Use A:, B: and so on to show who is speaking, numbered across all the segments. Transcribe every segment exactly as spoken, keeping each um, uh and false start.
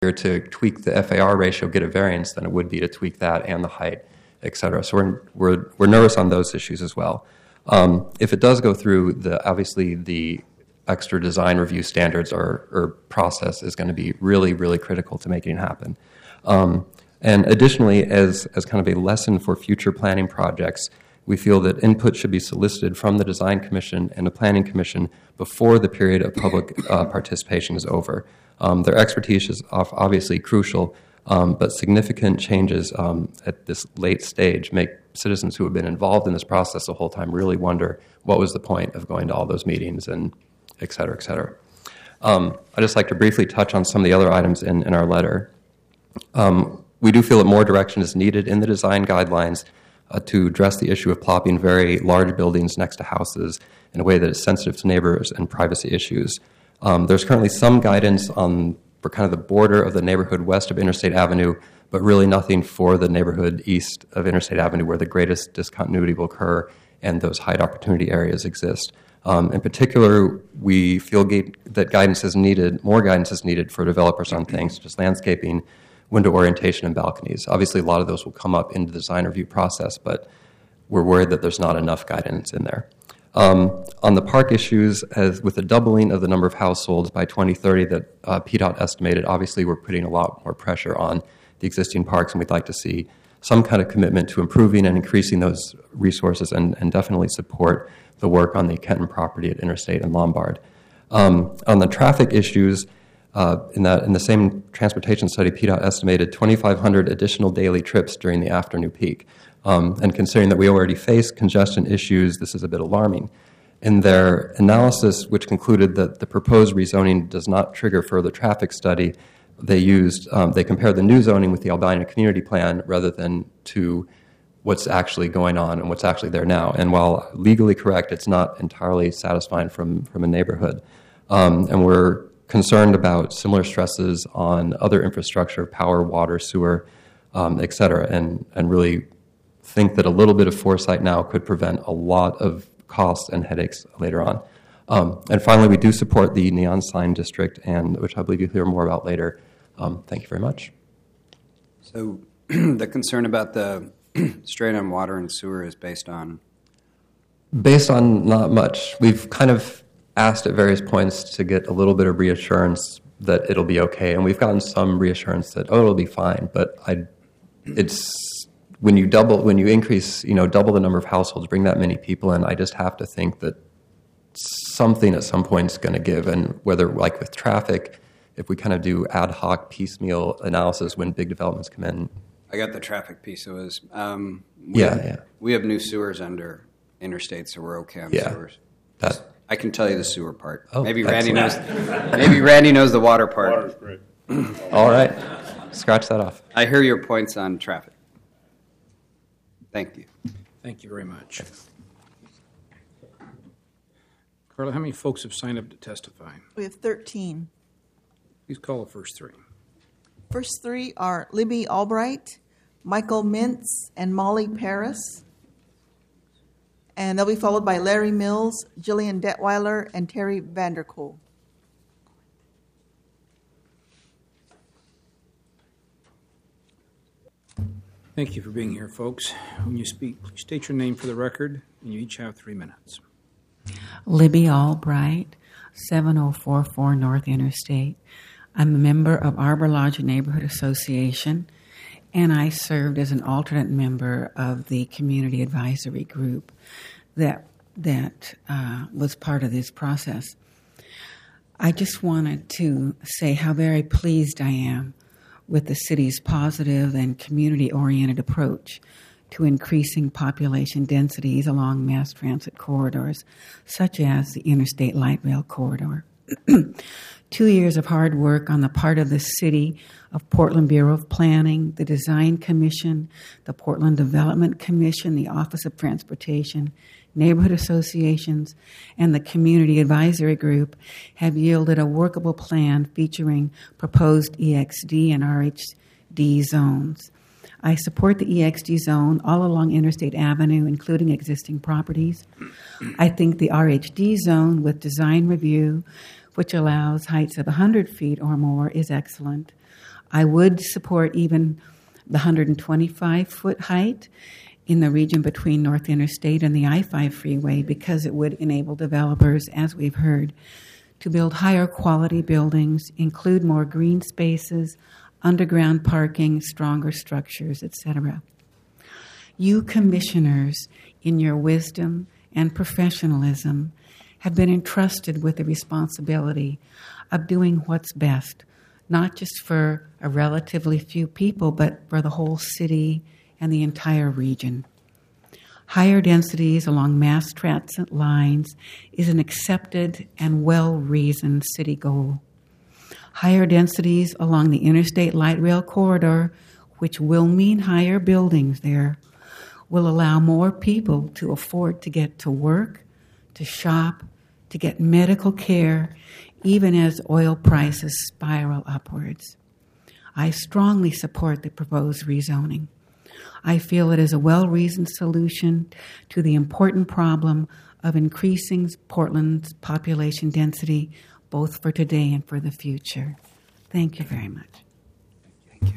A: to tweak the F A R ratio, get a variance, than it would be to tweak that and the height, et cetera. So we're, we're, we're nervous on those issues as well. Um, if it does go through, the obviously the extra design review standards or, or process is going to be really, really critical to making it happen. Um, and additionally, as, as kind of a lesson for future planning projects, we feel that input should be solicited from the Design Commission and the Planning Commission before the period of public uh, participation is over. Um, their expertise is obviously crucial, um, but significant changes um, at this late stage make citizens who have been involved in this process the whole time really wonder what was the point of going to all those meetings, and et cetera, et cetera. Um, I'd just like to briefly touch on some of the other items in, in our letter. Um, we do feel that more direction is needed in the design guidelines uh, to address the issue of plopping very large buildings next to houses in a way that is sensitive to neighbors and privacy issues. Um, there's currently some guidance on for kind of the border of the neighborhood west of Interstate Avenue, but really nothing for the neighborhood east of Interstate Avenue where the greatest discontinuity will occur and those height opportunity areas exist. Um, in particular, we feel ga- that guidance is needed, more guidance is needed for developers on things such as landscaping, window orientation, and balconies. Obviously, a lot of those will come up in the design review process, but we're worried that there's not enough guidance in there. Um, on the park issues, as with the doubling of the number of households by twenty thirty that uh, P DOT estimated, obviously we're putting a lot more pressure on the existing parks, and we'd like to see some kind of commitment to improving and increasing those resources, and, and definitely support the work on the Kenton property at Interstate and Lombard. Um, on the traffic issues, uh, in, that, in the same transportation study, P DOT estimated twenty-five hundred additional daily trips during the afternoon peak. Um, and considering that we already face congestion issues, this is a bit alarming. In their analysis, which concluded that the proposed rezoning does not trigger further traffic study, they used um, they compared the new zoning with the Albina Community Plan rather than to what's actually going on and what's actually there now. And while legally correct, it's not entirely satisfying from, from a neighborhood. Um, and we're concerned about similar stresses on other infrastructure, power, water, sewer, um, et cetera, and, and really think that a little bit of foresight now could prevent a lot of costs and headaches later on. Um, and finally, we do support the neon sign district, and which I believe you'll hear more about later. Um, thank you very much.
B: So the concern about the straight-on water and sewer is based on?
A: Based on not much. We've kind of asked at various points to get a little bit of reassurance that it'll be okay, and we've gotten some reassurance that, oh, it'll be fine, but I, it's... When you double, when you increase, you know, double the number of households, bring that many people in, I just have to think that something at some point is going to give. And whether, like with traffic, if we kind of do ad hoc piecemeal analysis when big developments come in.
B: I got the traffic piece. It was um, we
A: yeah,
B: have,
A: yeah.
B: We have new sewers under interstate, so we're okay on
A: yeah,
B: sewers.
A: That,
B: I can tell you the sewer part.
A: Oh,
B: maybe
A: excellent.
B: Randy knows. Maybe Randy knows the water part.
C: Water's great.
A: All right, scratch that off.
B: I hear your points on traffic. Thank you.
D: Thank you very much. Carla, how many folks have signed up to testify?
E: We have thirteen.
D: Please call the first three.
E: First three are Libby Albright, Michael Mintz, and Molly Paris. And they'll be followed by Larry Mills, Jillian Detweiler, and Terry Vanderkool.
D: Thank you for being here, folks. When you speak, please state your name for the record, and you each have three minutes.
F: Libby Albright, seven oh four four North Interstate. I'm a member of Arbor Lodge Neighborhood Association, and I served as an alternate member of the community advisory group that that uh, was part of this process. I just wanted to say how very pleased I am with the city's positive and community-oriented approach to increasing population densities along mass transit corridors, such as the Interstate Light Rail Corridor. Two years of hard work on the part of the City of Portland Bureau of Planning, the Design Commission, the Portland Development Commission, the Office of Transportation, neighborhood associations, and the Community Advisory Group have yielded a workable plan featuring proposed E X D and R H D zones. I support the E X D zone all along Interstate Avenue, including existing properties. I think the R H D zone with design review which allows heights of one hundred feet or more, is excellent. I would support even the one hundred twenty-five foot height in the region between North Interstate and the I five freeway because it would enable developers, as we've heard, to build higher quality buildings, include more green spaces, underground parking, stronger structures, et cetera. You commissioners, in your wisdom and professionalism, have been entrusted with the responsibility of doing what's best, not just for a relatively few people, but for the whole city and the entire region. Higher densities along mass transit lines is an accepted and well-reasoned city goal. Higher densities along the Interstate Light Rail Corridor, which will mean higher buildings there, will allow more people to afford to get to work, to shop, to get medical care, even as oil prices spiral upwards. I strongly support the proposed rezoning. I feel it is a well-reasoned solution to the important problem of increasing Portland's population density, both for today and for the future. Thank you very much.
B: Thank you.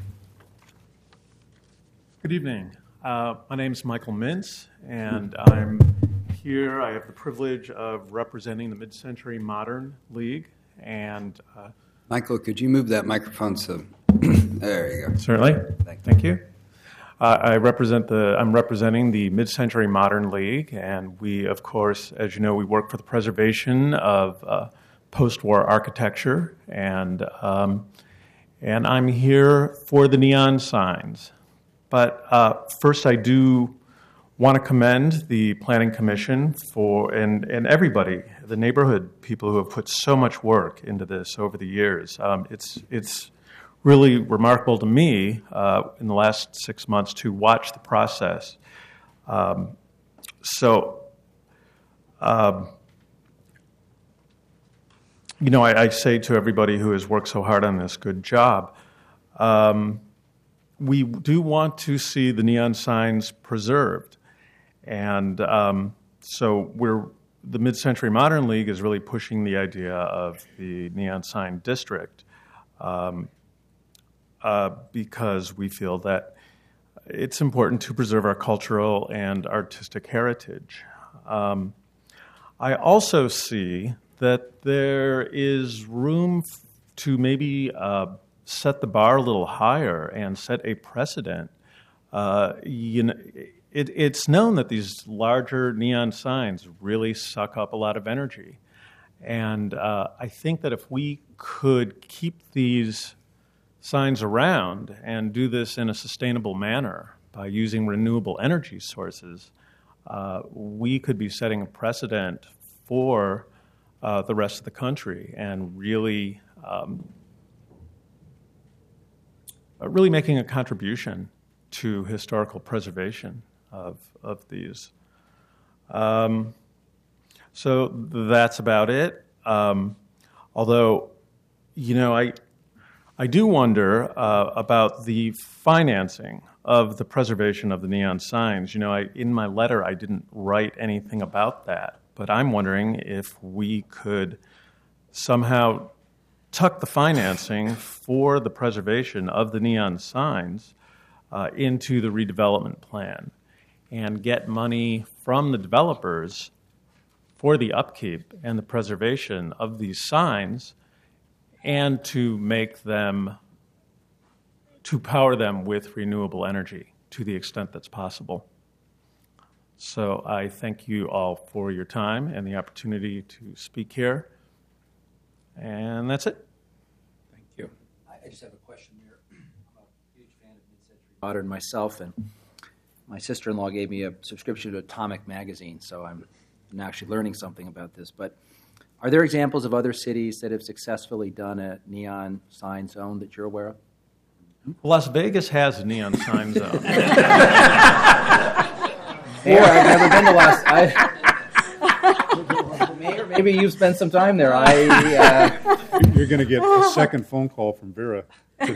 C: Good evening. Uh, my name is Michael Mintz, and I'm here. I have the privilege of representing the Mid-Century Modern League. And uh,
B: Michael, could you move that microphone so there you go.
C: Certainly.
B: Thank you.
C: Thank you. Uh, I represent the. I'm representing the Mid-Century Modern League, and we, of course, as you know, we work for the preservation of uh, post-war architecture, and um, and I'm here for the neon signs. But uh, first, I do want to commend the Planning Commission for and and everybody, the neighborhood people who have put so much work into this over the years. Um, it's it's really remarkable to me uh, in the last six months to watch the process. Um, so, um, you know, I, I say to everybody who has worked so hard on this, good job. Um, we do want to see the neon signs preserved. And um, so we're the Mid-Century Modern League is really pushing the idea of the neon sign district. Um, Uh, because we feel that it's important to preserve our cultural and artistic heritage. Um, I also see that there is room f- to maybe uh, set the bar a little higher and set a precedent. Uh, you know, it, it's known that these larger neon signs really suck up a lot of energy. And uh, I think that if we could keep these signs around and do this in a sustainable manner by using renewable energy sources, uh, we could be setting a precedent for uh, the rest of the country and really, um, uh, really making a contribution to historical preservation of of these. Um, so that's about it. Um, although, you know, I. I do wonder uh, about the financing of the preservation of the neon signs. You know, I, in my letter, I didn't write anything about that, but I'm wondering if we could somehow tuck the financing for the preservation of the neon signs uh, into the redevelopment plan and get money from the developers for the upkeep and the preservation of these signs, and to make them, to power them with renewable energy to the extent that's possible. So I thank you all for your time and the opportunity to speak here. And that's it.
G: Thank you. I just have a question here. I'm a huge fan of Mid-Century Modern myself, and my sister-in-law gave me a subscription to Atomic magazine, so I'm, I'm actually learning something about this. But are there examples of other cities that have successfully done a neon sign zone that you're aware of?
C: Las Vegas has a neon sign zone.
G: Mayor, I've never been to Las I, Mayor, maybe you've spent some time there. I. Uh,
H: You're going to get a second phone call from Vera.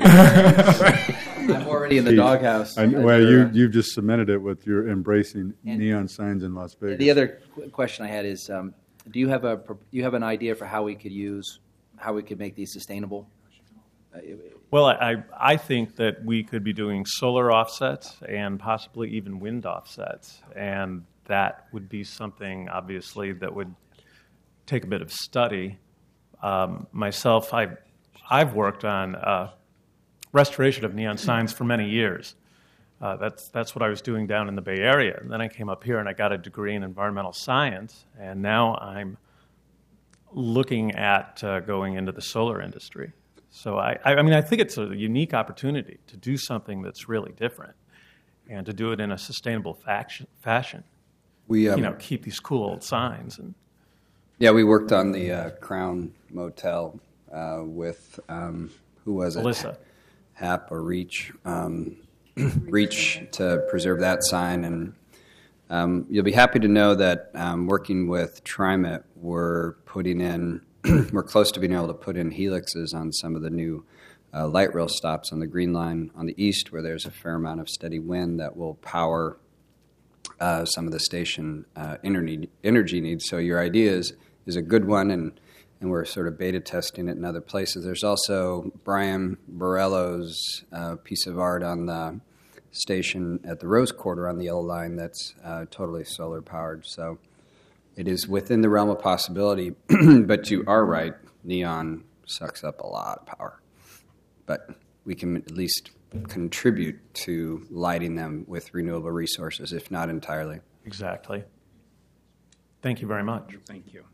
G: I'm already in the doghouse.
H: I, well, you you've just cemented it with your embracing and neon signs in Las Vegas.
G: The other qu- question I had is, um, Do you have a do you have an idea for how we could use how we could make these sustainable? Uh,
C: Well, I, I think that we could be doing solar offsets and possibly even wind offsets, and that would be something, obviously, that would take a bit of study. Um, myself, I, I've worked on uh, restoration of neon signs for many years. Uh, that's, that's what I was doing down in the Bay Area. And then I came up here and I got a degree in environmental science, and now I'm looking at uh, going into the solar industry. So I, I mean, I think it's a unique opportunity to do something that's really different, and to do it in a sustainable faction, fashion.
B: We, um,
C: you know, keep these cool old signs. And
B: yeah, we worked on the uh, Crown Motel uh, with um, who was it?
C: Alyssa.
B: Hap or Reach, um, Reach to preserve that sign, and um, you'll be happy to know that um, working with TriMet, we're putting in. We're close to being able to put in helixes on some of the new uh, light rail stops on the Green Line on the east, where there's a fair amount of steady wind that will power uh, some of the station uh, energy, energy needs. So your idea is, is a good one, and, and we're sort of beta testing it in other places. There's also Brian Borello's uh, piece of art on the station at the Rose Quarter on the Yellow Line that's uh, totally solar powered. So it is within the realm of possibility, but you are right, neon sucks up a lot of power. But we can at least contribute to lighting them with renewable resources, if not entirely.
C: Exactly. Thank you very much.
D: Thank you.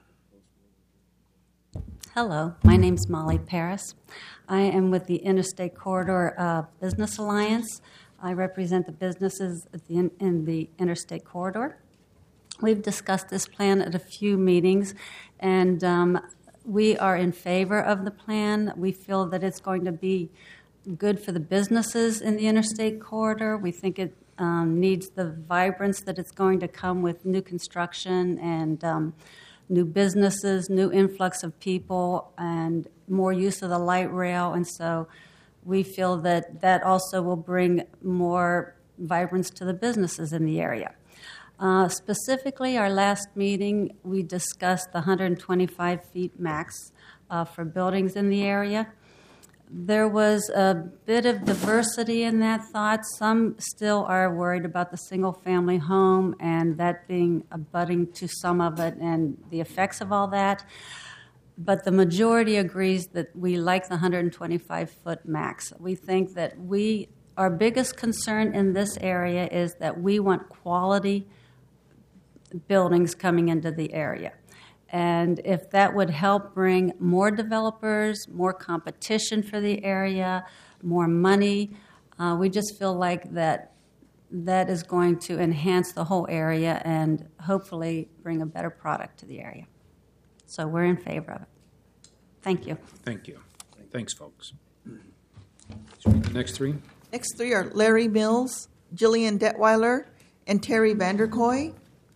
I: Hello, my name's Molly Paris. I am with the Interstate Corridor uh, Business Alliance. I represent the businesses at the in, in the Interstate Corridor. We've discussed this plan at a few meetings, and um, we are in favor of the plan. We feel that it's going to be good for the businesses in the Interstate Corridor. We think it um, needs the vibrance that it's going to come with new construction and um, new businesses, new influx of people, and more use of the light rail. And so we feel that that also will bring more vibrance to the businesses in the area. Uh, specifically, our last meeting, we discussed the one hundred twenty-five feet max uh, for buildings in the area. There was a bit of diversity in that thought. Some still are worried about the single-family home and that being abutting to some of it and the effects of all that. But the majority agrees that we like the one hundred twenty-five foot max. We think that we, our biggest concern in this area is that we want quality buildings coming into the area. And if that would help bring more developers, more competition for the area, more money, uh, we just feel like that that is going to enhance the whole area and hopefully bring a better product to the area. So we're in favor of it. Thank you.
D: Thank you. Thanks, folks. The next three.
E: Next three are Larry Mills, Jillian Detweiler, and Terry Vanderkoy.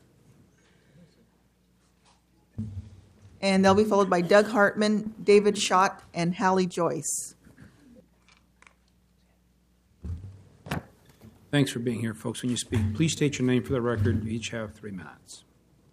E: And they'll be followed by Doug Hartman, David Schott, and Hallie Joyce.
D: Thanks for being here, folks. When you speak, please state your name for the record. You each have three minutes.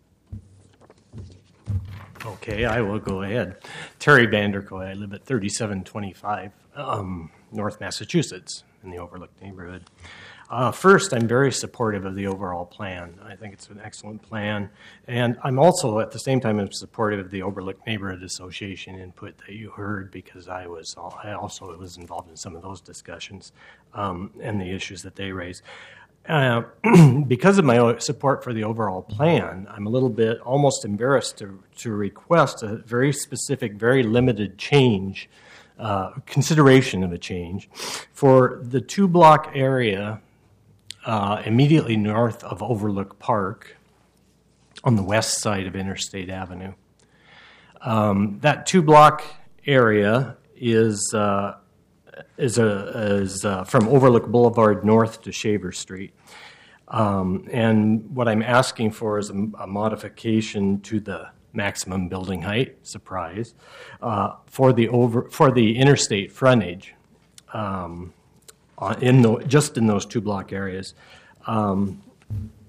J: Okay, I will go ahead. Terry Vanderkoy. I live at thirty-seven twenty-five um, North Massachusetts in the Overlook neighborhood. Uh, first, I'm very supportive of the overall plan. I think it's an excellent plan. And I'm also, at the same time, I'm supportive of the Overlook Neighborhood Association input that you heard, because I was I also was involved in some of those discussions um, and the issues that they raised. Uh, because of my support for the overall plan, I'm a little bit almost embarrassed to, to request a very specific, very limited change, uh, consideration of a change for the two-block area Uh, immediately north of Overlook Park on the west side of Interstate Avenue. Um, that two-block area is uh, is, a, is uh, from Overlook Boulevard north to Shaver Street. Um, and what I'm asking for is a, a modification to the maximum building height, surprise, uh, for the over for the interstate frontage. Um, Uh, in the, just in those two block areas. Um,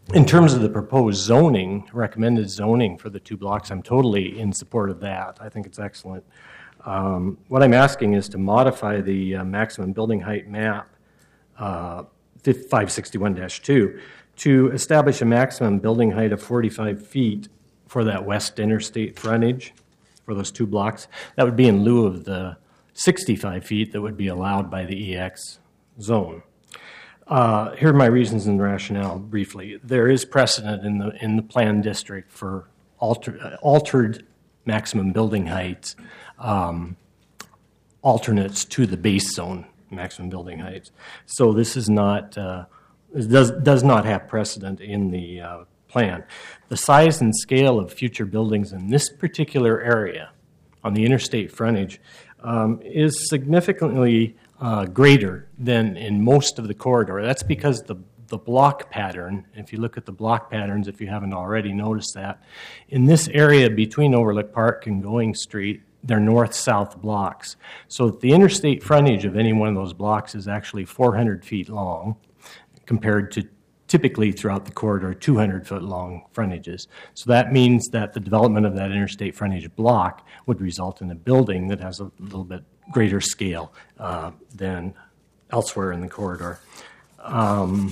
J: in terms of the proposed zoning, recommended zoning for the two blocks, I'm totally in support of that. I think it's excellent. Um, what I'm asking is to modify the uh, maximum building height map uh, five sixty-one dash two to establish a maximum building height of forty-five feet for that west interstate frontage for those two blocks. That would be in lieu of the sixty-five feet that would be allowed by the E X zone. Uh, here are my reasons and rationale briefly. There is precedent in the in the planned district for alter, uh, altered maximum building heights, um, alternates to the base zone maximum building heights. So this is not uh, it does does not have precedent in the uh, plan. The size and scale of future buildings in this particular area on the interstate frontage um, is significantly uh, greater than in most of the corridor. That's because the the block pattern, if you look at the block patterns, if you haven't already noticed that, in this area between Overlook Park and Going Street, they're north-south blocks. So the interstate frontage of any one of those blocks is actually four hundred feet long compared to typically throughout the corridor two hundred foot long frontages. So that means that the development of that interstate frontage block would result in a building that has a little bit greater scale uh, than elsewhere in the corridor. Um,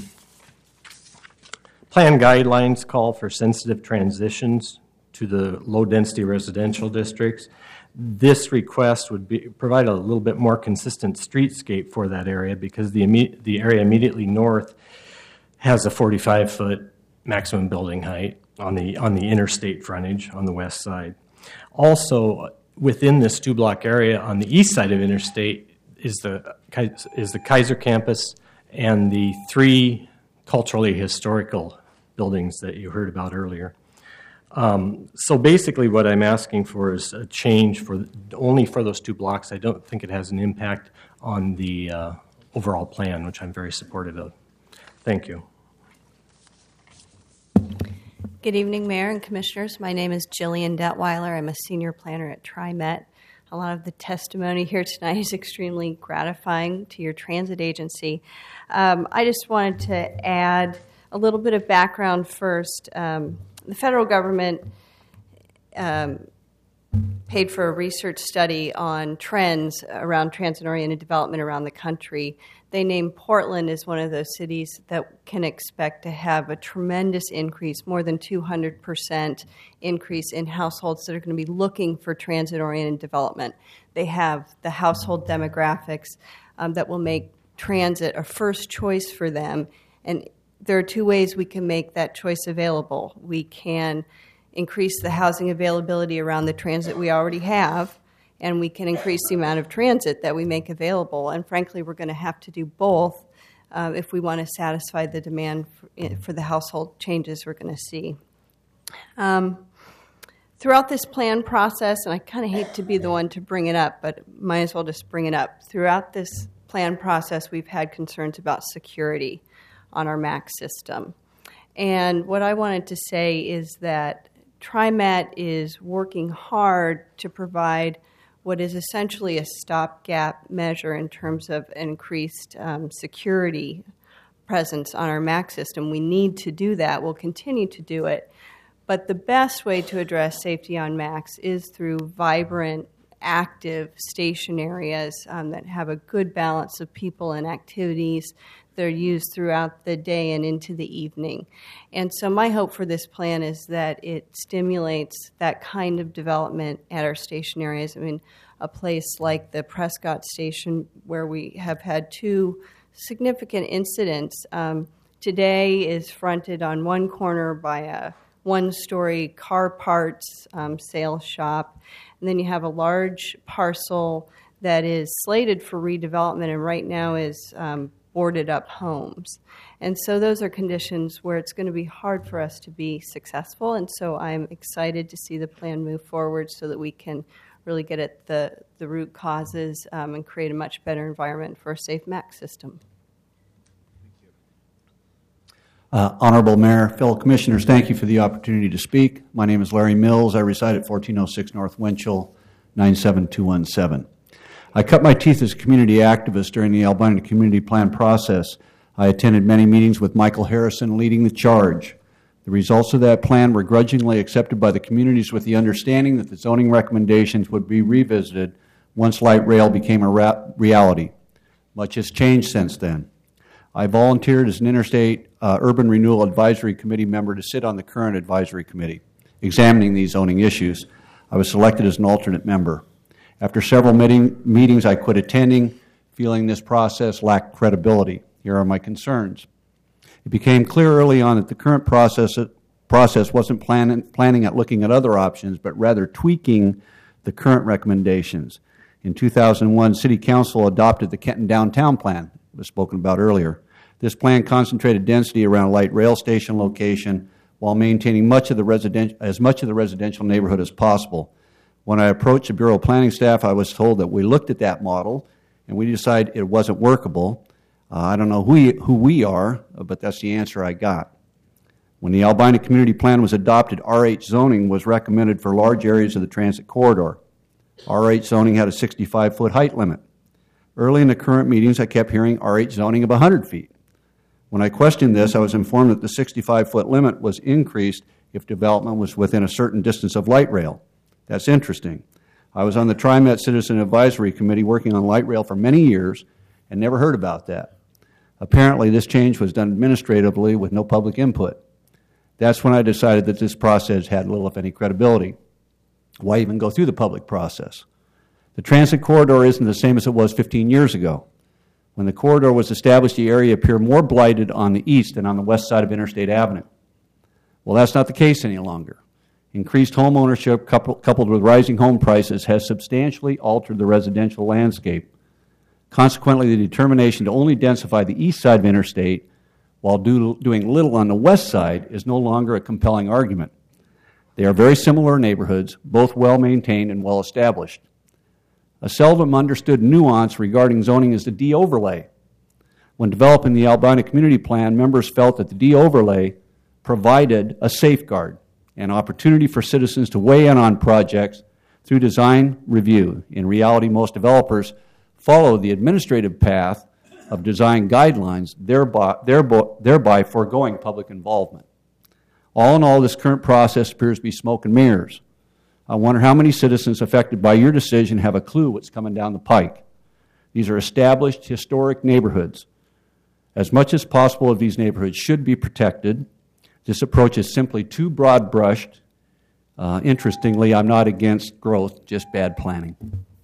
J: plan guidelines call for sensitive transitions to the low-density residential districts. This request would be, provide a little bit more consistent streetscape for that area because the, imme- the area immediately north has a forty-five foot maximum building height on the on the interstate frontage on the west side. Also, within this two-block area on the east side of interstate is the is the Kaiser campus and the three culturally historical buildings that you heard about earlier. Um, so basically what I'm asking for is a change for only for those two blocks. I don't think it has an impact on the uh, overall plan, which I'm very supportive of. Thank you.
K: Good evening, Mayor and Commissioners. My name is Jillian Detweiler. I'm a senior planner at TriMet. A lot of the testimony here tonight is extremely gratifying to your transit agency. Um, I just wanted to add a little bit of background first. Um, the federal government um, paid for a research study on trends around transit-oriented development around the country. They named Portland as one of those cities that can expect to have a tremendous increase, more than two hundred percent increase in households that are going to be looking for transit-oriented development. They have the household demographics um, that will make transit a first choice for them. And there are two ways we can make that choice available. We can increase the housing availability around the transit we already have, and we can increase the amount of transit that we make available. And frankly, we're going to have to do both uh, if we want to satisfy the demand for, for the household changes we're going to see. Um, throughout this plan process, and I kind of hate to be the one to bring it up, but might as well just bring it up. Throughout this plan process, we've had concerns about security on our MAX system. And what I wanted to say is that TriMet is working hard to provide what is essentially a stopgap measure in terms of increased um, security presence on our MAX system. We need to do that. We'll continue to do it. But the best way to address safety on MAX is through vibrant, active station areas um, that have a good balance of people and activities. They're used throughout the day and into the evening. And so my hope for this plan is that it stimulates that kind of development at our station areas. I mean, a place like the Prescott Station where we have had two significant incidents. Um, today is fronted on one corner by a one-story car parts um, sales shop. And then you have a large parcel that is slated for redevelopment and right now is um, boarded up homes. And so those are conditions where it's going to be hard for us to be successful. And so I'm excited to see the plan move forward so that we can really get at the, the root causes um, and create a much better environment for a safe MAX system.
L: Uh, Honorable Mayor, fellow commissioners, thank you for the opportunity to speak. My name is Larry Mills. I reside at fourteen oh six North Winchell, nine seven two one seven. I cut my teeth as a community activist during the Albina Community Plan process. I attended many meetings with Michael Harrison leading the charge. The results of that plan were grudgingly accepted by the communities with the understanding that the zoning recommendations would be revisited once light rail became a ra- reality. Much has changed since then. I volunteered as an Interstate uh, Urban Renewal Advisory Committee member to sit on the current advisory committee, examining these zoning issues. I was selected as an alternate member. After several meeting, meetings, I quit attending, feeling this process lacked credibility. Here are my concerns. It became clear early on that the current process, process wasn't plan, planning at looking at other options, but rather tweaking the current recommendations. In two thousand one, City Council adopted the Kenton Downtown Plan, it was spoken about earlier. This plan concentrated density around a light rail station location while maintaining much of the resident, as much of the residential neighborhood as possible. When I approached the Bureau of Planning staff, I was told that we looked at that model and we decided it wasn't workable. Uh, I don't know who, we, who we are, but that's the answer I got. When the Albina Community Plan was adopted, R H zoning was recommended for large areas of the transit corridor. R H zoning had a sixty-five foot height limit. Early in the current meetings, I kept hearing R H zoning of one hundred feet. When I questioned this, I was informed that the sixty-five foot limit was increased if development was within a certain distance of light rail. That's interesting. I was on the TriMet Citizen Advisory Committee working on light rail for many years and never heard about that. Apparently, this change was done administratively with no public input. That's when I decided that this process had little, if any, credibility. Why even go through the public process? The transit corridor isn't the same as it was fifteen years ago. When the corridor was established, the area appeared more blighted on the east than on the west side of Interstate Avenue. Well, that's not the case any longer. Increased home ownership coupled with rising home prices has substantially altered the residential landscape. Consequently, the determination to only densify the east side of Interstate while do, doing little on the west side is no longer a compelling argument. They are very similar neighborhoods, both well-maintained and well-established. A seldom understood nuance regarding zoning is the de-overlay. When developing the Albina Community Plan, members felt that the de-overlay provided a safeguard, an opportunity for citizens to weigh in on projects through design review. In reality, most developers follow the administrative path of design guidelines, thereby, thereby, thereby foregoing public involvement. All in all, this current process appears to be smoke and mirrors. I wonder how many citizens affected by your decision have a clue what's coming down the pike. These are established, historic neighborhoods. As much as possible of these neighborhoods should be protected. This approach is simply too broad-brushed. Uh, interestingly, I'm not against growth, just bad planning.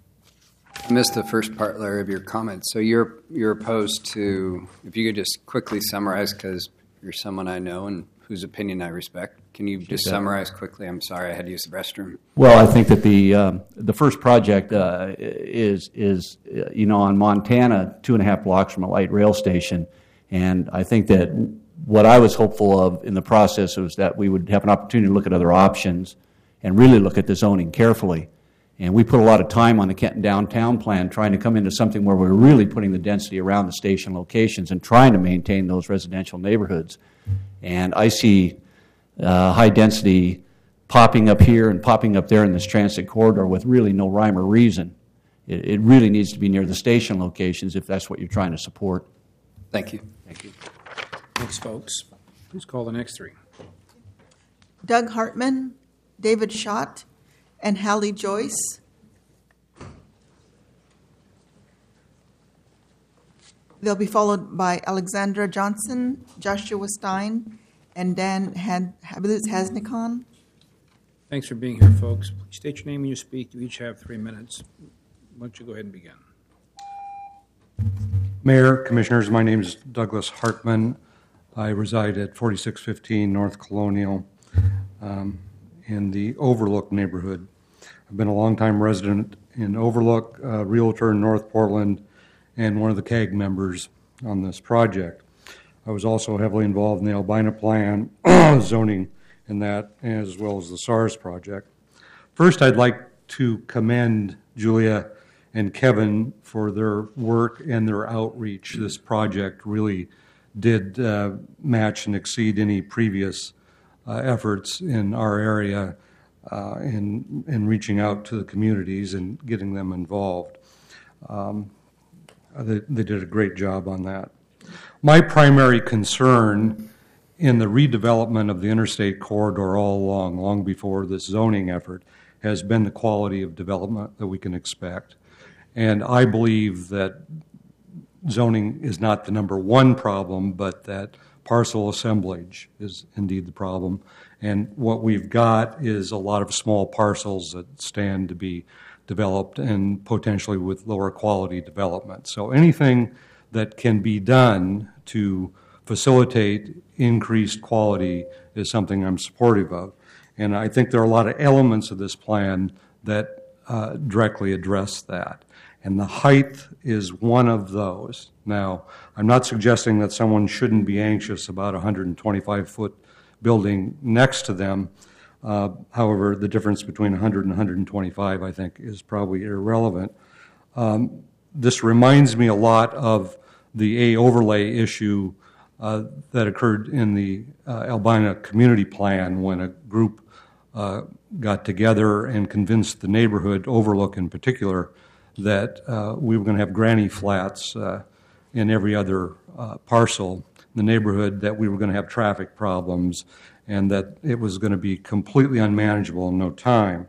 B: I missed the first part, Larry, of your comment. So you're you're opposed to, if you could just quickly summarize, because you're someone I know and whose opinion I respect. Can you just summarize quickly? I'm sorry, I had to use the restroom.
L: Well, I think that the um, the first project uh, is is uh, you know on Montana, two and a half blocks from a light rail station, and I think that what I was hopeful of in the process was that we would have an opportunity to look at other options and really look at the zoning carefully. And we put a lot of time on the Kenton Downtown Plan trying to come into something where we're really putting the density around the station locations and trying to maintain those residential neighborhoods. And I see uh, high density popping up here and popping up there in this transit corridor with really no rhyme or reason. It, it really needs to be near the station locations if that's what you're trying to support.
B: Thank you.
L: Thank you.
D: Thanks, folks. Please call the next three.
E: Doug Hartman, David Schott, and Hallie Joyce. They'll be followed by Alexandra Johnson, Joshua Stein, and Dan Had- Hasnikon.
D: Thanks for being here, folks. Please state your name when you speak. You each have three minutes. Why don't you go ahead and begin?
M: Mayor, Commissioners, my name is Douglas Hartman. I reside at forty-six fifteen North Colonial um, in the Overlook neighborhood. I've been a longtime resident in Overlook, uh, realtor in North Portland, and one of the C A G members on this project. I was also heavily involved in the Albina Plan, zoning in that, as well as the SARS project. First, I'd like to commend Julia and Kevin for their work and their outreach. This project really did uh, match and exceed any previous uh, efforts in our area uh, in, in reaching out to the communities and getting them involved. Um, they, they did a great job on that. My primary concern in the redevelopment of the interstate corridor all along, long before this zoning effort, has been the quality of development that we can expect. And I believe that zoning is not the number one problem, but that parcel assemblage is indeed the problem. And what we've got is a lot of small parcels that stand to be developed and potentially with lower quality development. So anything that can be done to facilitate increased quality is something I'm supportive of. And I think there are a lot of elements of this plan that uh, directly address that. And the height is one of those. Now, I'm not suggesting that someone shouldn't be anxious about a one hundred twenty-five foot building next to them. Uh, however, the difference between one hundred and one hundred twenty-five, I think, is probably irrelevant. Um, this reminds me a lot of the A overlay issue uh, that occurred in the uh, Albina Community Plan when a group uh, got together and convinced the neighborhood, Overlook in particular, that uh, we were going to have granny flats uh, in every other uh, parcel in the neighborhood, that we were going to have traffic problems, and that it was going to be completely unmanageable in no time.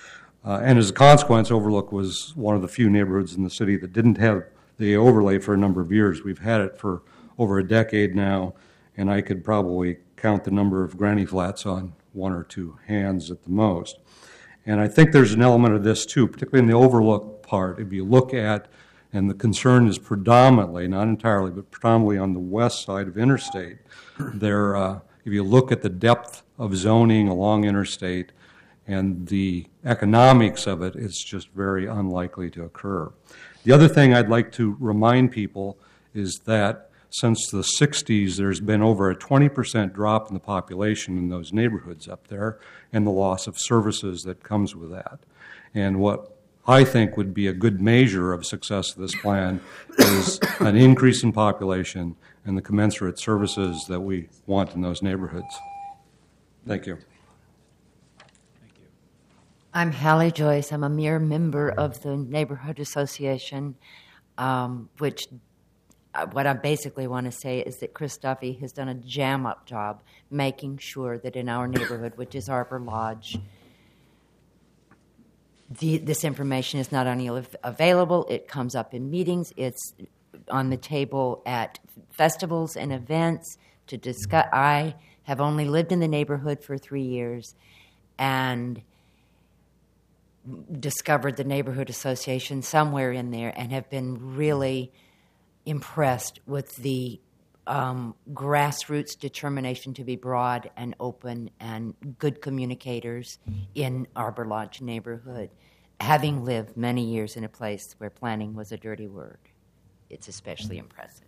M: Uh, and as a consequence, Overlook was one of the few neighborhoods in the city that didn't have the overlay for a number of years. We've had it for over a decade now, and I could probably count the number of granny flats on one or two hands at the most. And I think there's an element of this too, particularly in the Overlook part. If you look at, and the concern is predominantly, not entirely, but predominantly on the west side of Interstate, there, uh, if you look at the depth of zoning along Interstate and the economics of it, it's just very unlikely to occur. The other thing I'd like to remind people is that since the sixties, there's been over a twenty percent drop in the population in those neighborhoods up there, and the loss of services that comes with that. And what I think would be a good measure of success of this plan is an increase in population and the commensurate services that we want in those neighborhoods. Thank you.
N: I'm Hallie Joyce. I'm a mere member of the Neighborhood Association, um, which uh, what I basically want to say is that Chris Duffy has done a jam-up job making sure that in our neighborhood, which is Arbor Lodge, the, this information is not only av- available, it comes up in meetings, it's on the table at festivals and events to discuss. I have only lived in the neighborhood for three years and discovered the Neighborhood Association somewhere in there and have been really impressed with the um, grassroots determination to be broad and open and good communicators in Arbor Lodge neighborhood. Having lived many years in a place where planning was a dirty word, it's especially impressive.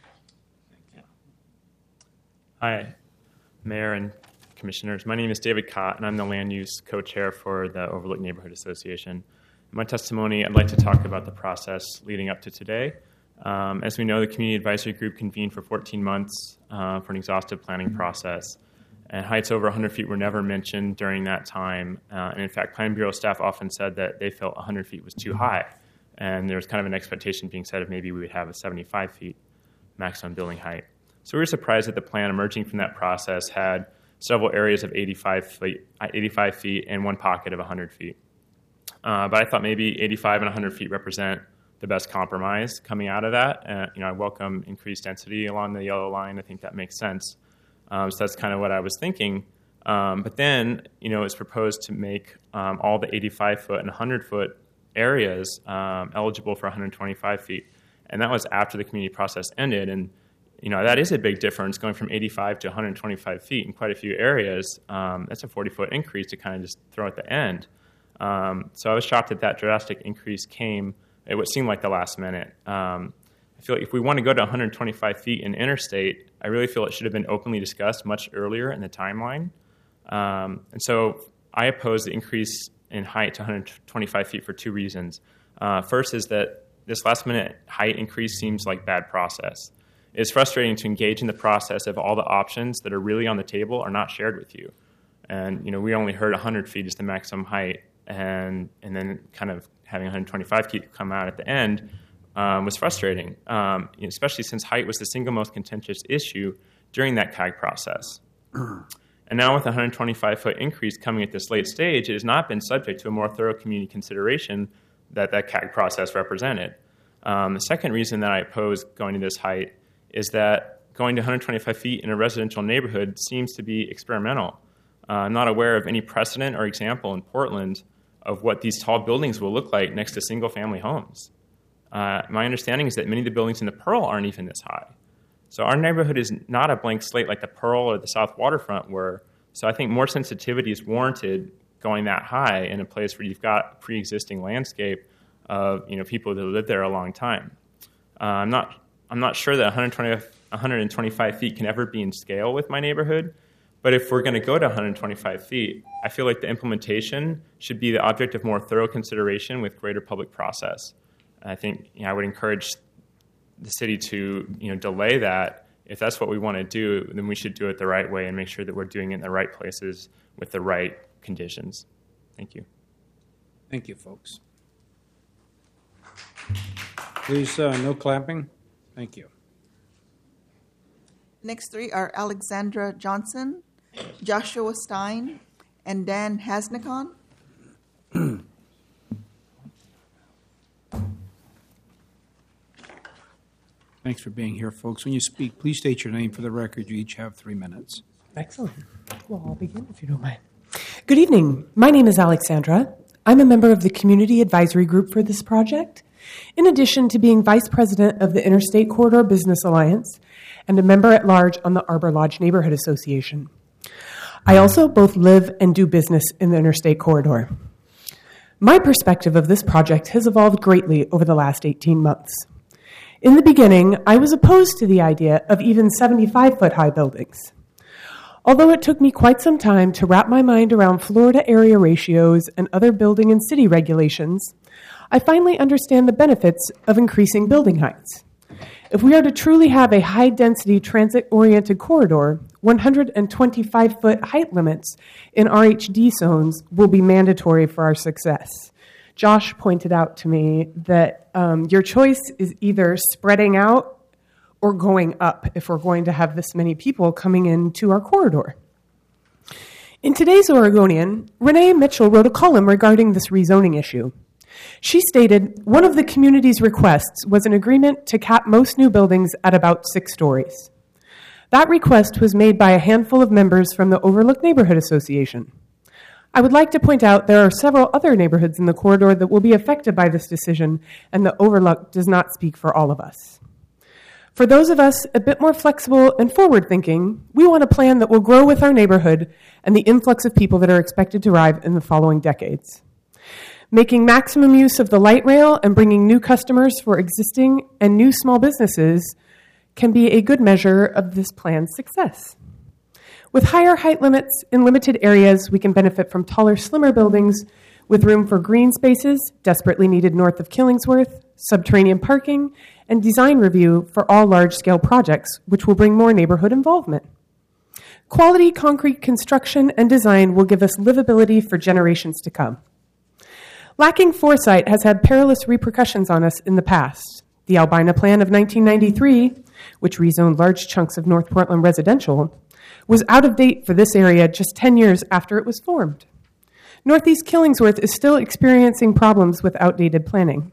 O: Hi, Mayor and Commissioners. My name is David Cott, and I'm the Land Use Co-Chair for the Overlook Neighborhood Association. In my testimony, I'd like to talk about the process leading up to today. Um, as we know, the Community Advisory Group convened for fourteen months uh, for an exhaustive planning process, and heights over one hundred feet were never mentioned during that time. Uh, and in fact, Plan Bureau staff often said that they felt one hundred feet was too high, and there was kind of an expectation being set of maybe we would have a seventy-five feet maximum building height. So we were surprised that the plan emerging from that process had several areas of eighty-five feet, eighty-five feet and one pocket of one hundred feet. Uh, but I thought maybe eighty-five and one hundred feet represent the best compromise coming out of that. Uh, you know, I welcome increased density along the yellow line. I think that makes sense. Um, so that's kind of what I was thinking. Um, but then, you know, it's proposed to make um, all the eighty-five foot and one hundred foot areas um, eligible for one hundred twenty-five feet. And that was after the community process ended. And you know, that is a big difference going from eighty-five to one hundred twenty-five feet in quite a few areas. Um, that's a forty foot increase to kind of just throw at the end. Um, so I was shocked that that drastic increase came at what seemed like the last minute. Um, I feel like if we want to go to one hundred twenty-five feet in interstate, I really feel it should have been openly discussed much earlier in the timeline. Um, and so I oppose the increase in height to one hundred twenty-five feet for two reasons. Uh, first is that this last minute height increase seems like bad process. It's frustrating to engage in the process if all the options that are really on the table are not shared with you. And, you know, we only heard one hundred feet is the maximum height, and and then kind of having one hundred twenty-five feet come out at the end um, was frustrating, um, especially since height was the single most contentious issue during that C A G process. And now with a one hundred twenty-five foot increase coming at this late stage, it has not been subject to a more thorough community consideration that that C A G process represented. Um, the second reason that I oppose going to this height is that going to one hundred twenty-five feet in a residential neighborhood seems to be experimental. Uh, I'm not aware of any precedent or example in Portland of what these tall buildings will look like next to single-family homes. Uh, my understanding is that many of the buildings in the Pearl aren't even this high. So our neighborhood is not a blank slate like the Pearl or the South Waterfront were. So I think more sensitivity is warranted going that high in a place where you've got pre-existing landscape of you know people that live there a long time. Uh, I'm not I'm not sure that one hundred twenty, one hundred twenty-five feet can ever be in scale with my neighborhood. But if we're going to go to one hundred twenty-five feet, I feel like the implementation should be the object of more thorough consideration with greater public process. And I think you know, I would encourage the city to you know delay that. If that's what we want to do, then we should do it the right way and make sure that we're doing it in the right places with the right conditions. Thank you.
D: Thank you, folks. Please, uh, no clapping. Thank you.
E: Next three are Alexandra Johnson, Joshua Stein, and Dan Hasnikon.
D: Thanks for being here, folks. When you speak, please state your name for the record. You each have three minutes.
P: Excellent. Well, I'll begin if you don't mind. Good evening. My name is Alexandra. I'm a member of the Community Advisory Group for this project, in addition to being Vice President of the Interstate Corridor Business Alliance and a member at large on the Arbor Lodge Neighborhood Association. I also both live and do business in the Interstate Corridor. My perspective of this project has evolved greatly over the last eighteen months. In the beginning, I was opposed to the idea of even seventy-five foot high buildings. Although it took me quite some time to wrap my mind around Florida area ratios and other building and city regulations, I finally understand the benefits of increasing building heights. If we are to truly have a high-density, transit-oriented corridor, one hundred twenty-five foot height limits in R H D zones will be mandatory for our success. Josh pointed out to me that um, your choice is either spreading out or going up if we're going to have this many people coming into our corridor. In today's Oregonian, Renee Mitchell wrote a column regarding this rezoning issue. She stated, one of the community's requests was an agreement to cap most new buildings at about six stories. That request was made by a handful of members from the Overlook Neighborhood Association. I would like to point out there are several other neighborhoods in the corridor that will be affected by this decision, and the Overlook does not speak for all of us. For those of us a bit more flexible and forward-thinking, we want a plan that will grow with our neighborhood and the influx of people that are expected to arrive in the following decades. Making maximum use of the light rail and bringing new customers for existing and new small businesses can be a good measure of this plan's success. With higher height limits in limited areas, we can benefit from taller, slimmer buildings with room for green spaces, desperately needed north of Killingsworth, subterranean parking, and design review for all large-scale projects, which will bring more neighborhood involvement. Quality concrete construction and design will give us livability for generations to come. Lacking foresight has had perilous repercussions on us in the past. The Albina Plan of nineteen ninety-three, which rezoned large chunks of North Portland residential, was out of date for this area just ten years after it was formed. Northeast Killingsworth is still experiencing problems with outdated planning.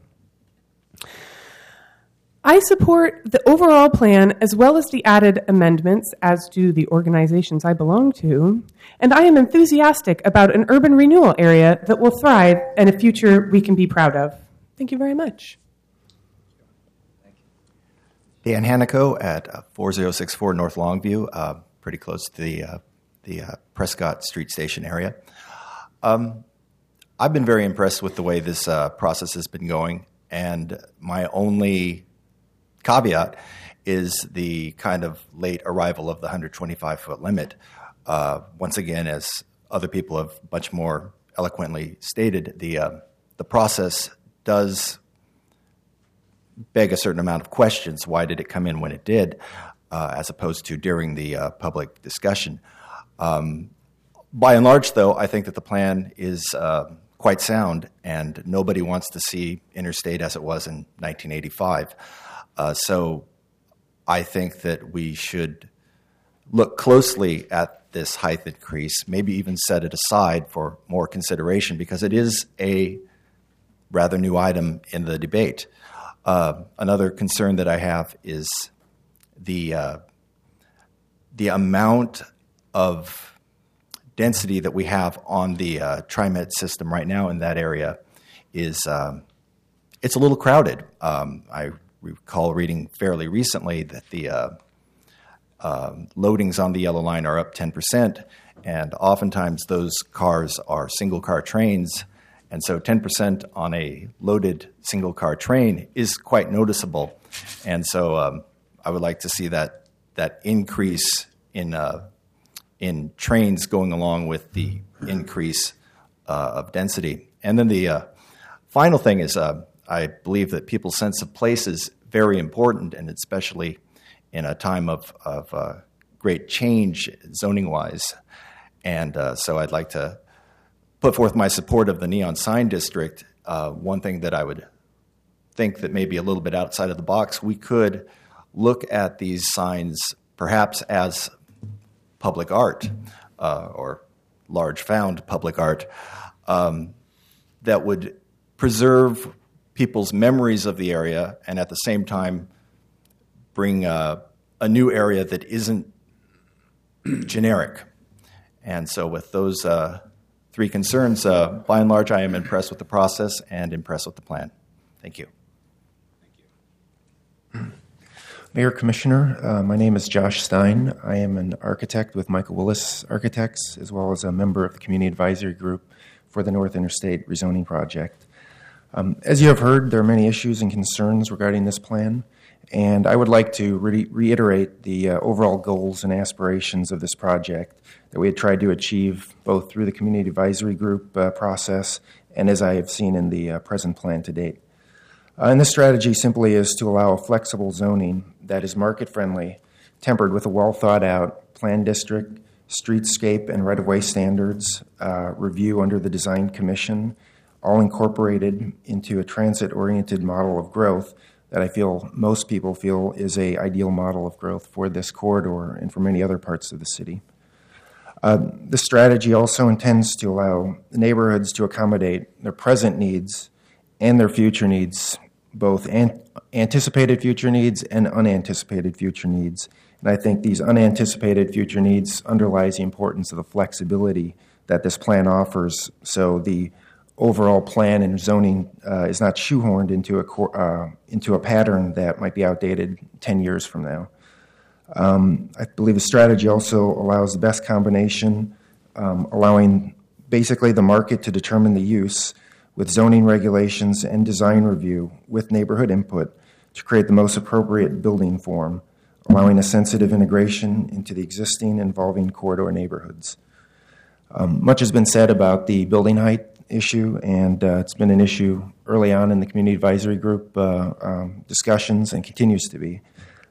P: I support the overall plan as well as the added amendments, as do the organizations I belong to, and I am enthusiastic about an urban renewal area that will thrive and a future we can be proud of. Thank you very much.
Q: Dan Hanico at uh, four oh six four North Longview, uh, pretty close to the, uh, the uh, Prescott Street Station area. Um, I've been very impressed with the way this uh, process has been going, and my only caveat is the kind of late arrival of the one hundred twenty-five foot limit. Uh, once again, as other people have much more eloquently stated, the uh, the process does beg a certain amount of questions. Why did it come in when it did, uh, as opposed to during the uh, public discussion? Um, by and large, though, I think that the plan is uh, quite sound, and nobody wants to see interstate as it was in nineteen eighty-five. Uh, so I think that we should look closely at this height increase, maybe even set it aside for more consideration, because it is a rather new item in the debate. Uh, another concern that I have is the uh, the amount of density that we have on the uh, TriMet system right now in that area is um, it's a little crowded. Um, I recall reading fairly recently that the uh, uh, loadings on the yellow line are up ten percent, and oftentimes those cars are single-car trains, and so ten percent on a loaded single-car train is quite noticeable. And so um, I would like to see that that increase in uh, in trains going along with the increase uh, of density. And then the uh, final thing is uh, I believe that people's sense of place is very important, and especially in a time of, of uh, great change zoning-wise. And uh, so I'd like to put forth my support of the Neon Sign District. Uh, one thing that I would think that maybe a little bit outside of the box, we could look at these signs perhaps as public art uh, or large found public art um, that would preserve people's memories of the area and at the same time bring uh, a new area that isn't generic. And so with those uh, three concerns, uh, by and large, I am impressed with the process and impressed with the plan. Thank you.
R: Mayor, Commissioner, uh, my name is Josh Stein. I am an architect with Michael Willis Architects, as well as a member of the Community Advisory Group for the North Interstate Rezoning Project. Um, as you have heard, there are many issues and concerns regarding this plan, and I would like to re- reiterate the uh, overall goals and aspirations of this project that we had tried to achieve both through the Community Advisory Group uh, process and as I have seen in the uh, present plan to date. Uh, and this strategy simply is to allow a flexible zoning that is market-friendly, tempered with a well-thought-out plan district, streetscape and right-of-way standards, uh, review under the Design Commission, all incorporated into a transit-oriented model of growth that I feel most people feel is an ideal model of growth for this corridor and for many other parts of the city. Uh, the strategy also intends to allow neighborhoods to accommodate their present needs and their future needs, both an- anticipated future needs and unanticipated future needs. And I think these unanticipated future needs underlies the importance of the flexibility that this plan offers, so the overall plan and zoning uh, is not shoehorned into a cor- uh, into a pattern that might be outdated ten years from now. Um, I believe the strategy also allows the best combination, um, allowing basically the market to determine the use with zoning regulations and design review with neighborhood input to create the most appropriate building form, allowing a sensitive integration into the existing involving corridor neighborhoods. Um, much has been said about the building height issue, and uh, it's been an issue early on in the Community Advisory Group uh, um, discussions and continues to be.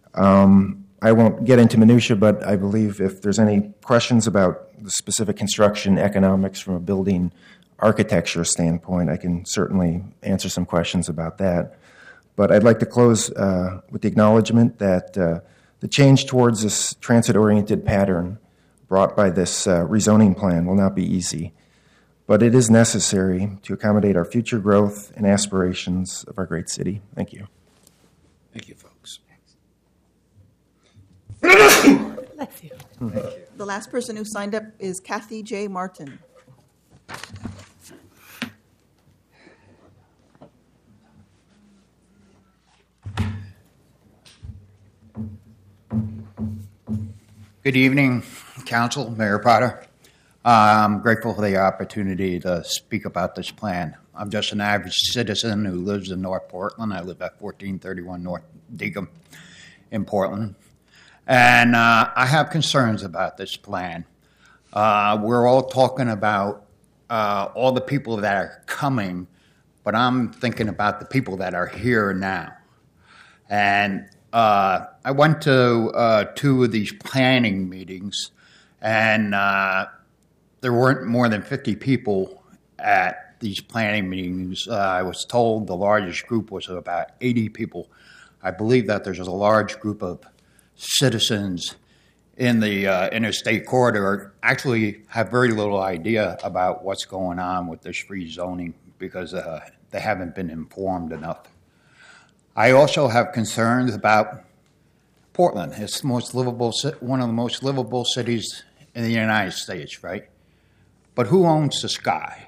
R: Um, I won't get into minutia, but I believe if there's any questions about the specific construction economics from a building architecture standpoint, I can certainly answer some questions about that. But I'd like to close uh, with the acknowledgement that uh, the change towards this transit-oriented pattern brought by this uh, rezoning plan will not be easy, but it is necessary to accommodate our future growth and aspirations of our great city. Thank you.
D: Thank you, folks.
E: Thank you. The last person who signed up is Kathy J. Martin.
S: Good evening, Council, Mayor Potter. Uh, I'm grateful for the opportunity to speak about this plan. I'm just an average citizen who lives in North Portland. I live at fourteen thirty-one North Deacon in Portland. And uh, I have concerns about this plan. Uh, we're all talking about uh, all the people that are coming, but I'm thinking about the people that are here now. And uh, I went to uh, two of these planning meetings, and uh, there weren't more than fifty people at these planning meetings. Uh, I was told the largest group was about eighty people. I believe that there's a large group of citizens in the uh, interstate corridor actually have very little idea about what's going on with this free zoning because uh, they haven't been informed enough. I also have concerns about Portland. It's the most livable, one of the most livable cities in the United States, right? But who owns the sky?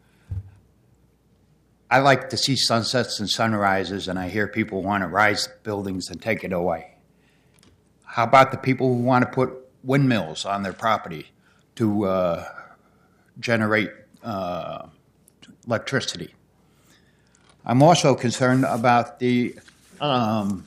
S: I like to see sunsets and sunrises, and I hear people want to rise buildings and take it away. How about the people who want to put windmills on their property to uh, generate uh, electricity? I'm also concerned about the um,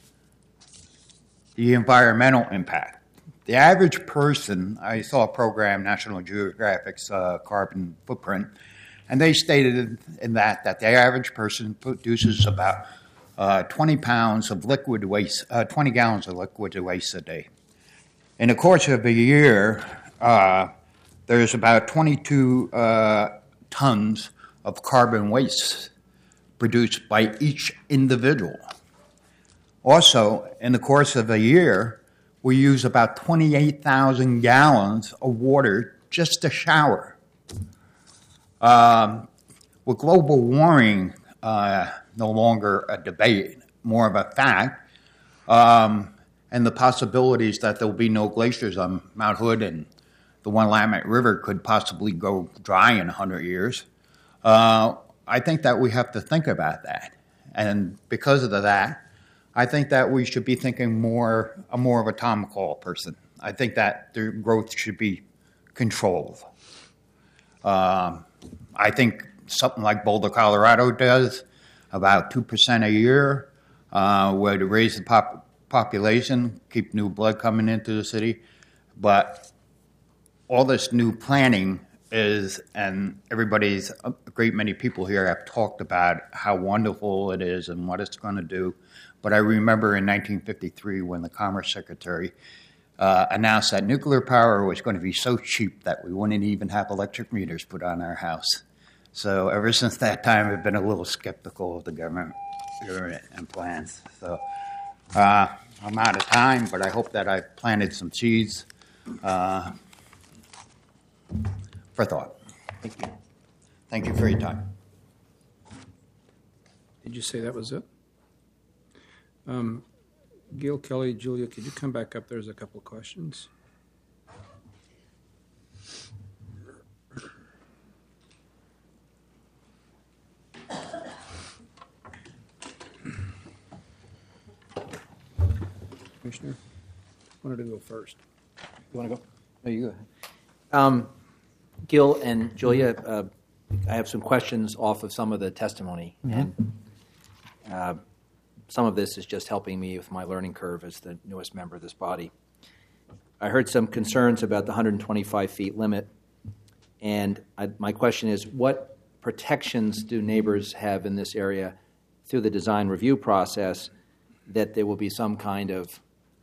S: the environmental impact. The average person, I saw a program, National Geographic's uh, Carbon Footprint, and they stated in that that the average person produces about uh, twenty pounds of liquid waste, uh, twenty gallons of liquid waste a day. In the course of a year, uh, there's about twenty-two uh, tons of carbon waste produced by each individual. Also, in the course of a year, we use about twenty-eight thousand gallons of water just to shower. Um, with global warming uh, no longer a debate, more of a fact, um, and the possibilities that there will be no glaciers on Mount Hood and the Willamette River could possibly go dry in one hundred years, uh, I think that we have to think about that. And because of that, I think that we should be thinking more, a more of a Tom McCall person. I think that the growth should be controlled. Um, I think something like Boulder, Colorado does, about two percent a year, uh, would raise the pop- population, keep new blood coming into the city. But all this new planning is, and everybody's, a great many people here have talked about how wonderful it is and what it's going to do. But I remember in nineteen fifty-three when the Commerce Secretary uh, announced that nuclear power was going to be so cheap that we wouldn't even have electric meters put on our house. So ever since that time, I've been a little skeptical of the government, government and plans. So uh, I'm out of time, but I hope that I've planted some seeds uh, for thought. Thank you. Thank you for your time.
D: Did you say that was it? Um, Gail, Kelly, Julia, could you come back up? There's a couple of questions. Commissioner, wanted to go first.
G: You want to go? No, you go ahead. Um, Gil and Julia, uh, I have some questions off of some of the testimony, mm-hmm. and uh, some of this is just helping me with my learning curve as the newest member of this body. I heard some concerns about the one hundred twenty-five feet limit, and I, my question is, what protections do neighbors have in this area through the design review process that there will be some kind of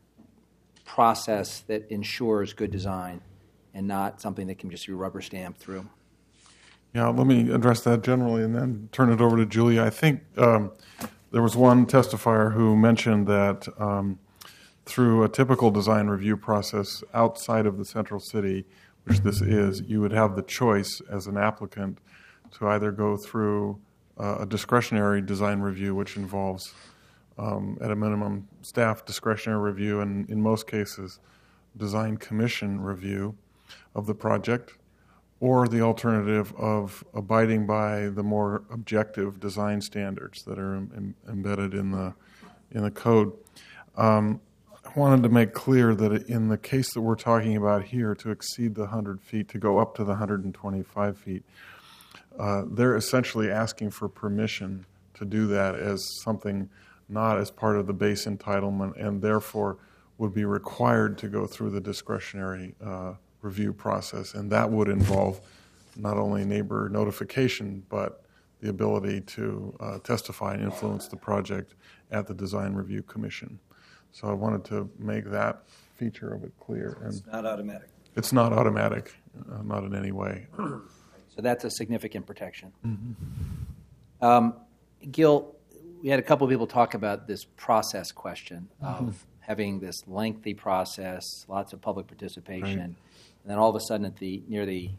G: process that ensures good design and not something that can just be rubber stamped through?
C: Yeah, let me address that generally and then turn it over to Julia. I think um, there was one testifier who mentioned that um, through a typical design review process outside of the central city, which this is, you would have the choice as an applicant to either go through uh, a discretionary design review, which involves, um, at a minimum, staff discretionary review, and in most cases, design commission review of the project, or the alternative of abiding by the more objective design standards that are em- embedded in the in the code. Um, I wanted to make clear that in the case that we're talking about here, to exceed the one hundred feet, to go up to the one hundred twenty-five feet, uh, they're essentially asking for permission to do that as something not as part of the base entitlement, and therefore would be required to go through the discretionary uh, review process, and that would involve not only neighbor notification, but the ability to uh, testify and influence the project at the Design Review Commission. So I wanted to make that feature of it clear. And
G: it's not automatic.
C: It's not automatic, uh, not in any way.
G: So that's a significant protection.
C: Mm-hmm.
G: Um, Gil, we had a couple of people talk about this process question of mm-hmm. having this lengthy process, lots of public participation,
C: Right.
G: and then all of a sudden at the near the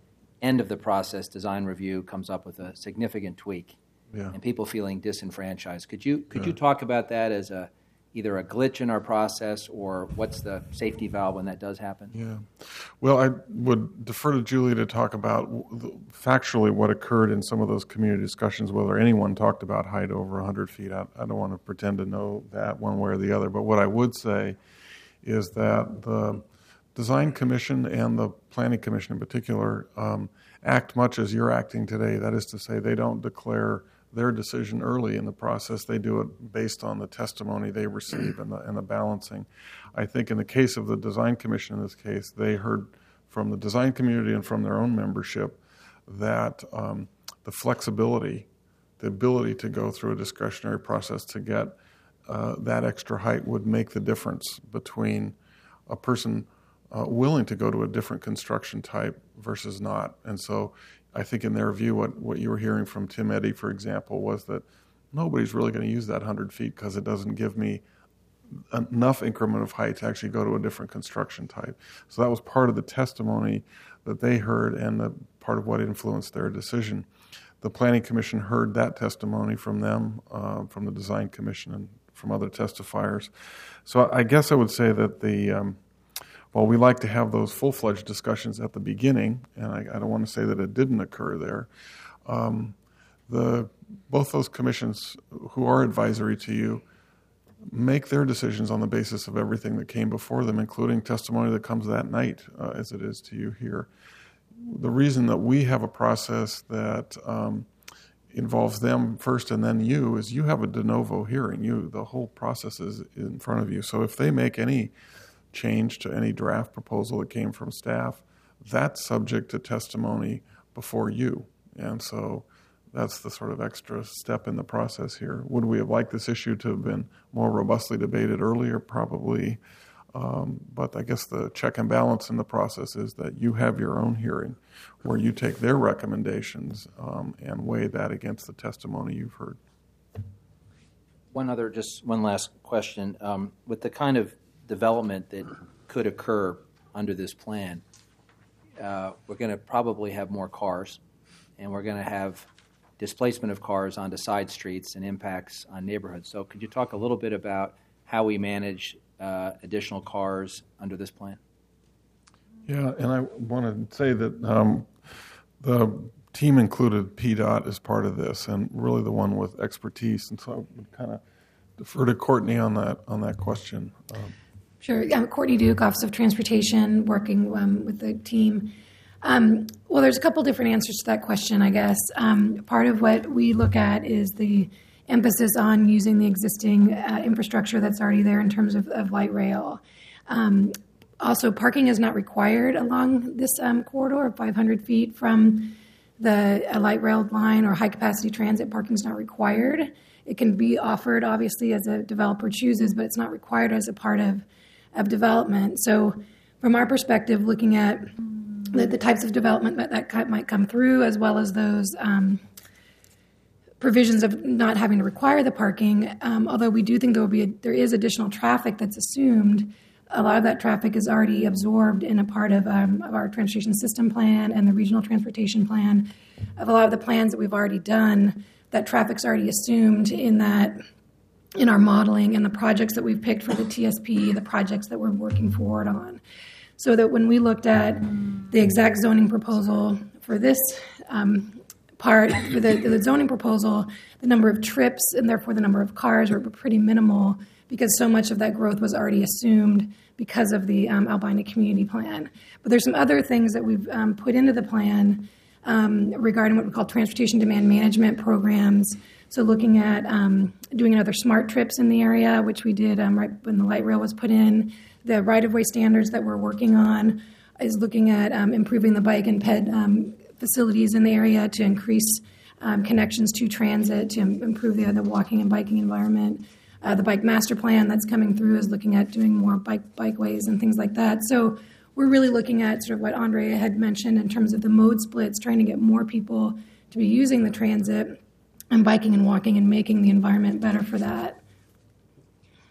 G: end of the process, design review comes up with a significant tweak,
C: Yeah.
G: and people feeling disenfranchised. Could you could
C: Yeah.
G: you talk about that as a either a glitch in our process or what's the safety valve when that does happen?
C: Yeah. Well, I would defer to Julie to talk about w- factually what occurred in some of those community discussions, whether anyone talked about height over one hundred feet. I, I don't want to pretend to know that one way or the other. But what I would say is that the Design Commission and the Planning Commission in particular um, act much as you're acting today. That is to say, they don't declare their decision early in the process. They do it based on the testimony they receive and the, and the balancing. I think in the case of the Design Commission in this case, they heard from the design community and from their own membership that um, the flexibility, the ability to go through a discretionary process to get uh, that extra height would make the difference between a person uh, willing to go to a different construction type versus not. And so I think in their view, what, what you were hearing from Tim Eddy, for example, was that nobody's really going to use that one hundred feet because it doesn't give me enough increment of height to actually go to a different construction type. So that was part of the testimony that they heard and the part of what influenced their decision. The Planning Commission heard that testimony from them, uh, from the Design Commission and from other testifiers. So I guess I would say that the um, Well, we like to have those full-fledged discussions at the beginning, and I, I don't want to say that it didn't occur there. Um, the both those commissions who are advisory to you make their decisions on the basis of everything that came before them, including testimony that comes that night, uh, as it is to you here. The reason that we have a process that um, involves them first and then you is you have a de novo hearing. You, the whole process is in front of you. So if they make any change to any draft proposal that came from staff, that's subject to testimony before you. And so that's the sort of extra step in the process here. Would we have liked this issue to have been more robustly debated earlier? Probably. Um, but I guess the check and balance in the process is that you have your own hearing where you take their recommendations um, and weigh that against the testimony you've heard.
G: One other, just one last question. Um, with the kind of development that could occur under this plan, uh, we're going to probably have more cars, and we're going to have displacement of cars onto side streets and impacts on neighborhoods. So could you talk a little bit about how we manage uh, additional cars under this plan?
C: Yeah, and I want to say that um, the team included P DOT as part of this, and really the one with expertise. And so I would kind of defer to Courtney on that on that question. Um,
T: Sure. I'm Courtney Duke, Office of Transportation, working um, with the team. Um, well, there's a couple different answers to that question, I guess. Um, part of what we look at is the emphasis on using the existing uh, infrastructure that's already there in terms of, of light rail. Um, also, parking is not required along this um, corridor of five hundred feet from the uh, light rail line or high-capacity transit. Parking is not required. It can be offered, obviously, as a developer chooses, but it's not required as a part of of development. So from our perspective, looking at the, the types of development that, that might come through, as well as those um, provisions of not having to require the parking, um, although we do think there will be a, there is additional traffic that's assumed, a lot of that traffic is already absorbed in a part of, um, of our transportation system plan and the regional transportation plan. Of a lot of the plans that we've already done, that traffic's already assumed in that in our modeling and the projects that we've picked for the T S P, the projects that we're working forward on. So that when we looked at the exact zoning proposal for this um, part, for the, the zoning proposal, the number of trips and therefore the number of cars were pretty minimal because so much of that growth was already assumed because of the um, Albina Community Plan. But there's some other things that we've um, put into the plan um, regarding what we call transportation demand management programs. So looking at um, doing another smart trips in the area, which we did um, right when the light rail was put in. The right-of-way standards that we're working on is looking at um, improving the bike and ped um, facilities in the area to increase um, connections to transit, to improve the, the walking and biking environment. Uh, the bike master plan that's coming through is looking at doing more bike bikeways and things like that. So we're really looking at sort of what Andre had mentioned in terms of the mode splits, trying to get more people to be using the transit and biking and walking and making the environment better for that.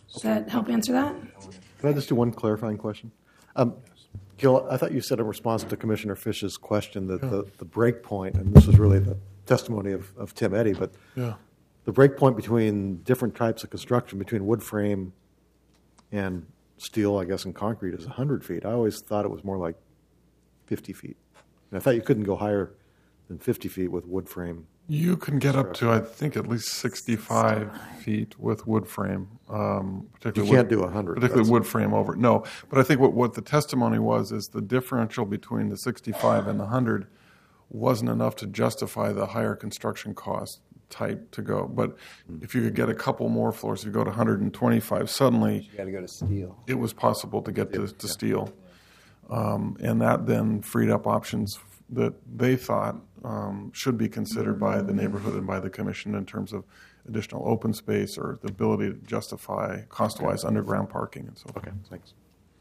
T: Does that help answer that?
C: Can I just do one clarifying question? Um, Gil, I thought you said in response to Commissioner Fish's question that the, the break point, and this was really the testimony of, of Tim Eddy, but
U: Yeah.
C: the break point between different types of construction, between wood frame and steel, I guess, and concrete is one hundred feet. I always thought it was more like fifty feet. And I thought you couldn't go higher than fifty feet with wood frame.
U: You can get up to, I think, at least sixty-five feet with wood frame. Um, particularly
C: You can't
U: wood,
C: do one hundred.
U: Particularly
C: That's-
U: wood frame over. No, but I think what, what the testimony was is the differential between the sixty-five and the one hundred wasn't enough to justify the higher construction cost type to go. But if you could get a couple more floors, if you go to one hundred twenty-five, suddenly
B: You got to go to steel.
U: it was possible to get to, to steel. Um, and that then freed up options that they thought um, should be considered by the neighborhood and by the commission in terms of additional open space or the ability to justify cost-wise underground parking and so forth.
C: Okay, thanks.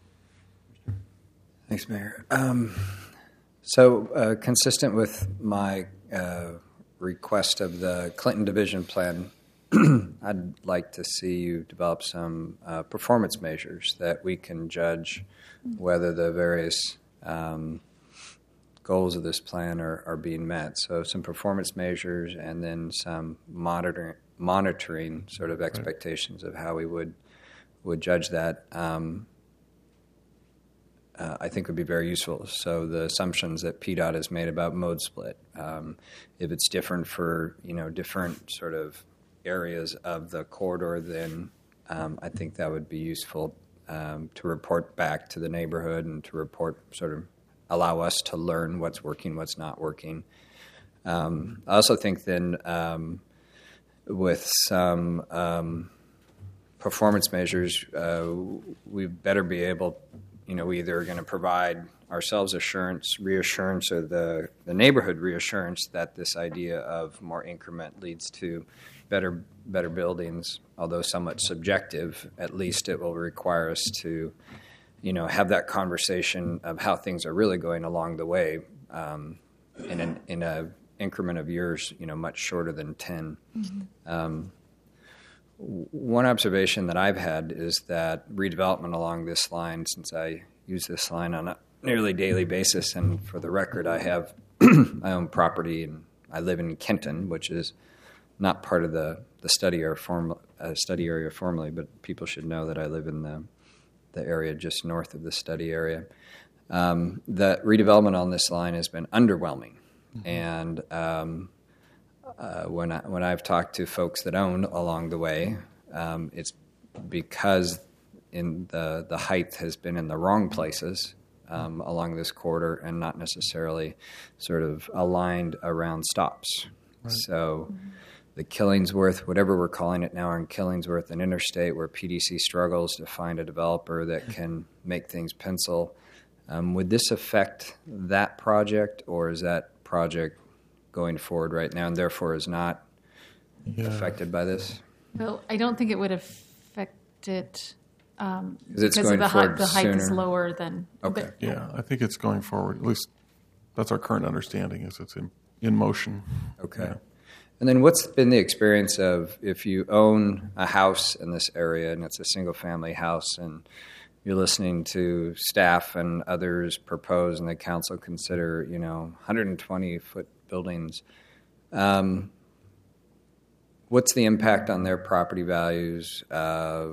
B: Thanks, Mayor. Um, so, uh, consistent with my uh, request of the Clinton Division Plan, I'd like to see you develop some uh, performance measures that we can judge whether the various um, goals of this plan are, are being met. So some performance measures and then some monitoring, monitoring sort of expectations of how we would would judge that. Um, uh, I think would be very useful. So the assumptions that P DOT has made about mode split, um, if it's different for you know different sort of areas of the corridor, then um, I think that would be useful um, to report back to the neighborhood and to report sort of allow us to learn what's working, what's not working. Um, I also think then um, with some um, performance measures, uh, we better be able, you know, we either are going to provide ourselves assurance, reassurance, or the, the neighborhood reassurance that this idea of more increment leads to better better buildings, although somewhat subjective. At least it will require us to, you know, have that conversation of how things are really going along the way um, in an in a increment of years, you know, much shorter than ten. Mm-hmm. Um, one observation that I've had is that redevelopment along this line, since I use this line on a nearly daily basis, and for the record, I have my own property and I live in Kenton, which is not part of the, the study area form, uh, study area formally, but people should know that I live in the the area just north of the study area. Um, the redevelopment on this line has been underwhelming, mm-hmm. and um, uh, when I, when I've talked to folks that own along the way, um, it's because in the the height has been in the wrong places um, along this corridor and not necessarily sort of aligned around stops. Right. So. Mm-hmm. The Killingsworth, whatever we're calling it now, on Killingsworth and Interstate, where P D C struggles to find a developer that can make things pencil. Um, would this affect that project, or is that project going forward right now and therefore is not yeah. affected by this?
V: Well, I don't think it would affect it um,
B: it's
V: because
B: going
V: of the height. The height
B: sooner.
V: is lower than.
B: Okay.
V: But,
U: yeah, I think it's going forward. At least that's our current understanding. Is it's in in motion.
B: Okay.
U: Yeah.
B: And then what's been the experience of if you own a house in this area and it's a single-family house and you're listening to staff and others propose and the council consider, you know, one hundred twenty foot buildings, um, what's the impact on their property values? Uh,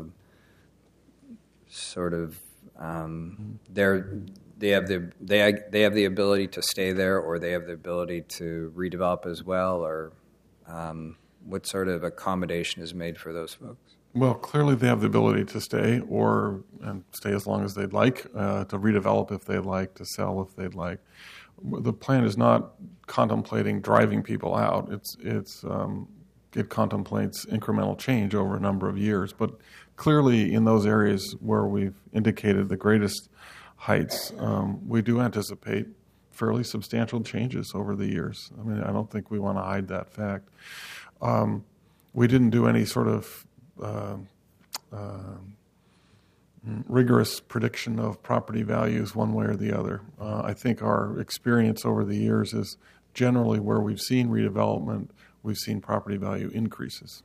B: sort of, um, they're, they have the they they have the ability to stay there, or they have the ability to redevelop as well, or Um, what sort of accommodation is made for those folks?
U: Well, clearly they have the ability to stay or and stay as long as they'd like, uh, to redevelop if they'd like, to sell if they'd like. The plan is not contemplating driving people out. It's it's um, it contemplates incremental change over a number of years. But clearly in those areas where we've indicated the greatest heights, um, we do anticipate fairly substantial changes over the years. I mean, I don't think we want to hide that fact. Um, we didn't do any sort of uh, uh, rigorous prediction of property values one way or the other. Uh, I think our experience over the years is generally where we've seen redevelopment, we've seen property value increases.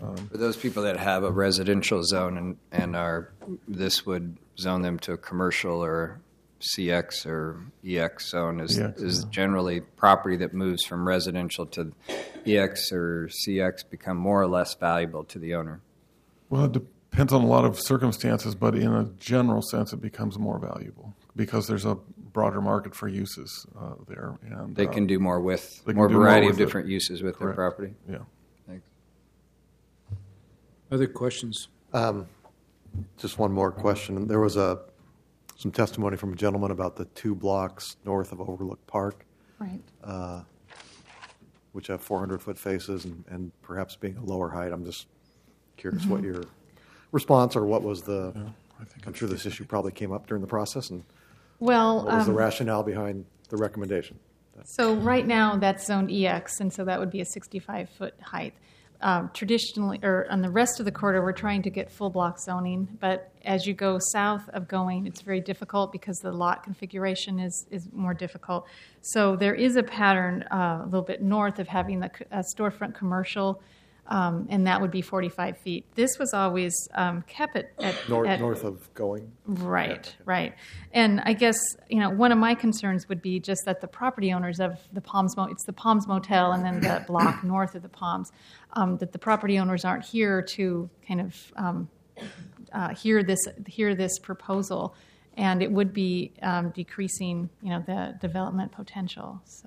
U: Um,
B: For those people that have a residential zone and, and are, this would zone them to a commercial or C X or E X zone is,
U: E X,
B: is
U: yeah.
B: generally property that moves from residential to E X or C X become more or less valuable to the owner.
U: Well, it depends on a lot of circumstances, but in a general sense, it becomes more valuable because there's a broader market for uses uh, there. And
B: They
U: uh,
B: can do more with,
U: they can
B: more
U: do more
B: variety
U: with
B: of
U: it.
B: different uses with
U: Correct.
B: their property.
U: Yeah.
B: Thanks.
D: Other questions?
A: Um, just one more question. There was a some testimony from a gentleman about the two blocks north of Overlook Park,
V: Right.
A: uh, which have four hundred foot faces and, and perhaps being a lower height. I'm just curious what
V: Mhm.
A: your response or what was the.
U: Yeah, I think
A: I'm sure this issue probably came up during the process, and
V: Well,
A: what was the
V: um,
A: rationale behind the recommendation?
V: So right now, that's zoned E X, and so that would be a sixty-five foot height. Um, traditionally, or on the rest of the corridor, we're trying to get full block zoning, but as you go south of Going, it's very difficult because the lot configuration is, is more difficult. So there is a pattern uh, a little bit north of having the c- a storefront commercial, um, and that would be forty-five feet. This was always um, kept at, at,
A: North,
V: at
A: north of Going?
V: Right, right. And I guess, you know, one of my concerns would be just that the property owners of the Palms, Mo- it's the Palms Motel and then the block north of the Palms, um, that the property owners aren't here to kind of um, uh, hear this hear this proposal, and it would be um, decreasing, you know, the development potential. So.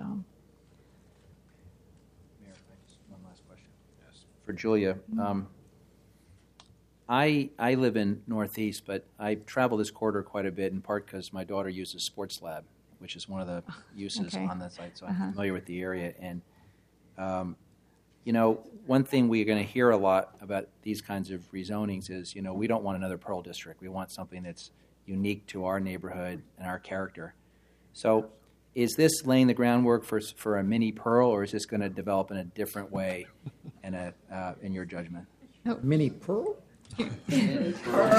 G: Mayor, I just one last question. For Julia. Um, I I live in Northeast, but I travel this corridor quite a bit, in part because my daughter uses Sports Lab, which is one of the uses
V: Okay.
G: on the site, so I'm
V: Uh-huh.
G: familiar with the area. And, um, you know, one thing we're going to hear a lot about these kinds of rezonings is, you know, we don't want another Pearl District. We want something that's unique to our neighborhood and our character. So is this laying the groundwork for for a mini Pearl, or is this going to develop in a different way in, a, uh, in your judgment?
D: Mini Pearl?
V: Mini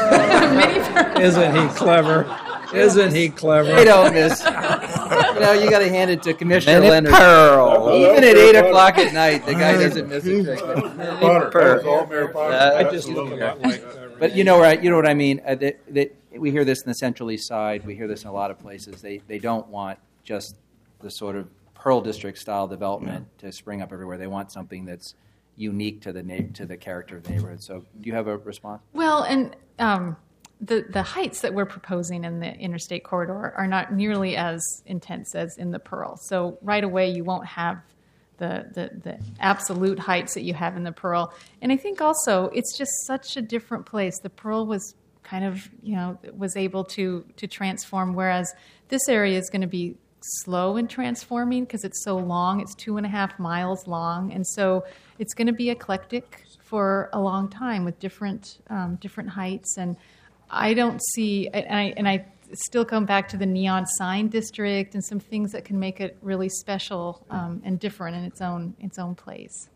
D: Isn't he clever? Isn't he clever?
G: They don't miss. You know, you got to hand it to Commissioner
B: Minute
G: Leonard.
B: Pearl.
G: Even at eight o'clock at night, the guy doesn't miss a trick.
H: Potter,
G: Pearl.
H: that's all Mayor Potter.
G: Uh,
D: I just look a lot like that.
G: But you know, right? You know what I mean. Uh, that, that we hear this in the Central East Side. We hear this in a lot of places. They they don't want just the sort of Pearl District style development to spring up everywhere. They want something that's unique to the na- to the character of the neighborhood. So, do you have a response?
V: Well, and um, the the heights that we're proposing in the interstate corridor are not nearly as intense as in the Pearl. So right away, you won't have the the, the absolute heights that you have in the Pearl. And I think also it's just such a different place. The Pearl was kind of, you know, was able to to transform, whereas this area is going to be slow in transforming because it's so long. It's two and a half miles long, and so it's going to be eclectic for a long time with different um, different heights. And I don't see, and I, and I still come back to the neon sign district and some things that can make it really special um, and different in its own its own place.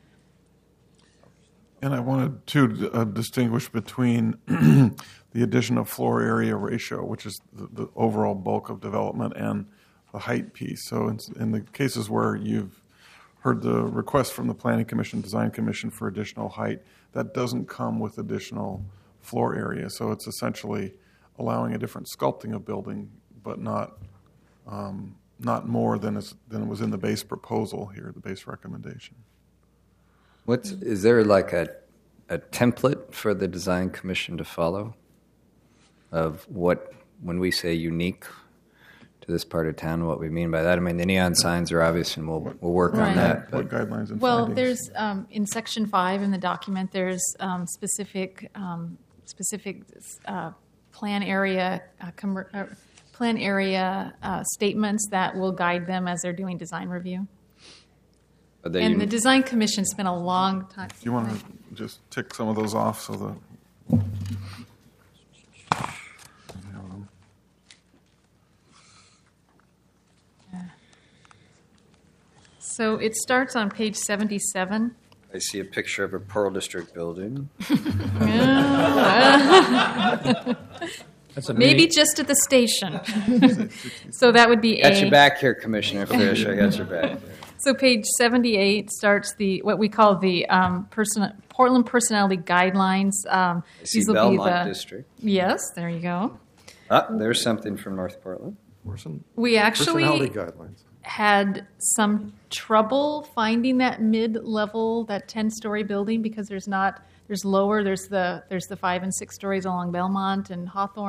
U: And I wanted to uh, distinguish between the addition of floor area ratio, which is the, the overall bulk of development, and the height piece. So in, in the cases where you've heard the request from the Planning Commission, Design Commission for additional height, that doesn't come with additional floor area. So it's essentially allowing a different sculpting of building, but not um, not more than is, than was in the base proposal here, the base recommendation.
B: What's, is there like a, a template for the design commission to follow of what, when we say unique to this part of town, what we mean by that? I mean, the neon signs are obvious, and we'll, we'll work
V: Right.
B: on that.
U: What guidelines and
V: Well,
U: findings?
V: there's um, in section five in the document. There's um, specific um, specific uh, plan area uh, commer- uh, plan area uh, statements that will guide them as they're doing design review.
B: Are they
V: And
B: uni-
V: the design commission spent a long time.
U: Do you want to just tick some of those off so that...
V: So it starts on page seventy-seven.
B: I see a picture of a Pearl District building.
D: That's a
V: Maybe
D: mini-
V: just at the station. So that would be
B: Got
V: A.
B: your back here, Commissioner Fish. I got your back.
V: So page seventy-eight starts the what we call the um, person, Portland personality guidelines. Um,
B: I see
V: these will
B: Belmont
V: be the
B: District.
V: Yes, there you go.
B: Ah, there's something from North Portland.
V: We actually
A: Personality guidelines.
V: had some trouble finding that mid-level, that ten-story building, because there's not there's lower. There's the there's the five and six stories along Belmont and Hawthorne.